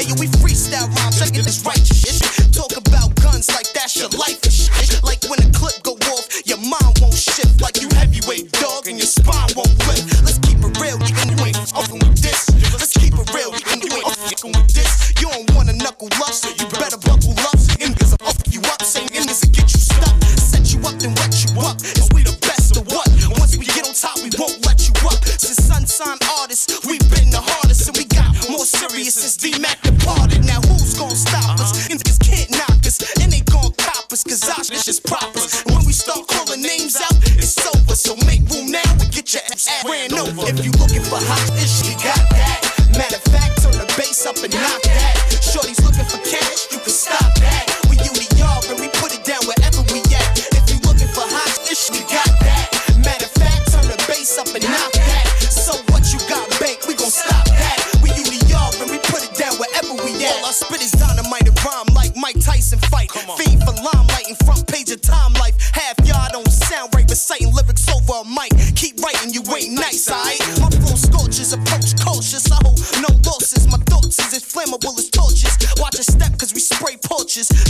Hey, yo, we freestyle rhymes, checking this righteous shit. Talk about guns like that's your life and shit. Like when a clip go off, your mind won't shift. Like you heavyweight dog and your spine won't lift. Let's keep it real, even you ain't fucking with this. Let's keep it real, even you ain't fucking with this. You don't wanna knuckle up, so you better buckle up. Niggas will fuck you up, saying niggas will get you stuck. Set you up, then wet you up. Is we the best of what? Once we get on top, we won't let you up. Since Sunshine artists, we been the hardest, and we got more serious since D-Mac departed. Now who's gon' stop us? Niggas can't knock us, and they gon' cop us, cause our shit is proppers. And when we start calling names out, it's over. So make room now and get your ass ran over. If you looking for hot ish, we got that. Matter of fact, turn the bass up and knock that. Shorty's looking for cash, you can stop that. We UDR and we put it down wherever we at. If you looking for hot ish, we got that. Matter of fact, turn the bass up and knock that. So what you got, bank? We gon' stop that. We UDR and we put it down wherever we at. All I spit is dynamite and rhyme like Mike Tyson fight. Fiend for limelight and front page of Time Life. Half y'all don't sound right, reciting lyrics over a mic. Keep writing, you ain't nice, alright? My flow scorches, approach cautious. I hold no losses. My thoughts is as flammable as torches. Watch a step, cause we spray porches.